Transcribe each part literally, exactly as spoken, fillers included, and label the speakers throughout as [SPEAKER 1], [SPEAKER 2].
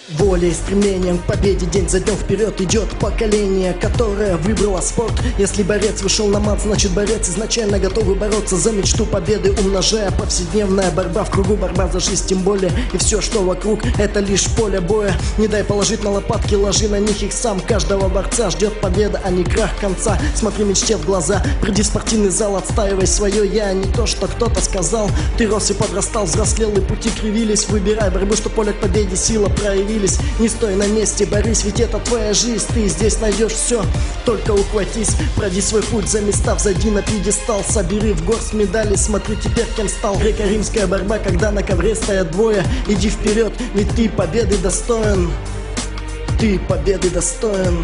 [SPEAKER 1] Волей, стремлением к победе день за днем вперед идет поколение, которое выбрало спорт. Если борец вышел на мат, значит борец изначально готовый бороться за мечту победы, умножая повседневная борьба в кругу, борьба за жизнь тем более. И все, что вокруг, это лишь поле боя. Не дай положить на лопатки, ложи на них их сам. Каждого борца ждет победа, а не крах конца. Смотри мечте в глаза, приди в спортивный зал, отстаивай свое я, не то, что кто-то сказал. Ты рос и подрастал, взрослел и пути кривились. Выбирай борьбу, что поле к победе сила проявились. Не стой на месте, борись, ведь это твоя жизнь. Ты здесь найдешь все, только ухватись. Пройди свой путь за места, взойди на пьедестал. Собери в горсть медали, смотри теперь кем стал. Греко-римская борьба, когда на ковре стоят двое. Иди вперед, ведь ты победы достоин. Ты победы достоин.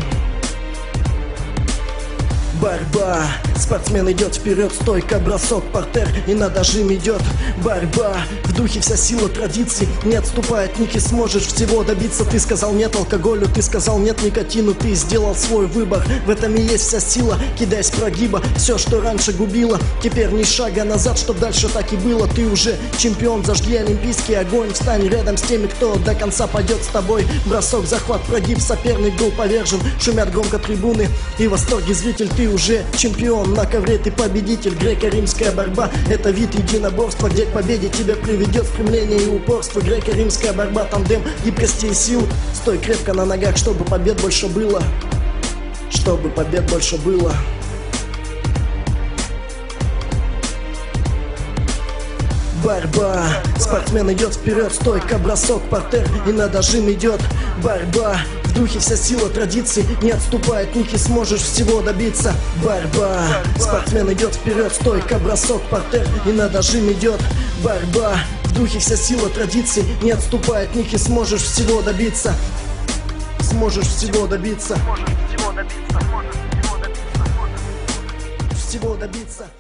[SPEAKER 1] Борьба. Спортсмен идет вперед, стойка, бросок, партер и на дожим идет борьба. В духе вся сила традиций, не отступай от них и сможешь всего добиться. Ты сказал нет алкоголю, ты сказал нет никотину, ты сделал свой выбор. В этом и есть вся сила, кидай с прогиба. Все, что раньше губило, теперь ни шага назад, чтоб дальше так и было. Ты уже чемпион, зажги олимпийский огонь. Встань рядом с теми, кто до конца пойдет с тобой. Бросок, захват, прогиб, соперник был повержен. Шумят громко трибуны и в восторге зритель. Ты уже чемпион, на ковре ты победитель. Греко-римская борьба — это вид единоборства, где к победе тебя приведет стремление и упорство. Греко-римская борьба — тандем гибкости и сил. Стой крепко на ногах, чтобы побед больше было. Чтобы побед больше было. Борьба. Спортсмен идет вперед, стойка, бросок, партер и на дожим идет борьба. В духе вся сила традиций, не отступай от них и сможешь всего добиться. Борьба. Спортсмен идет вперед, стойка, бросок, партер и на дожим идет борьба. В духе вся сила традиций, не отступай от них и сможешь всего добиться. Сможешь всего добиться. Всего добиться.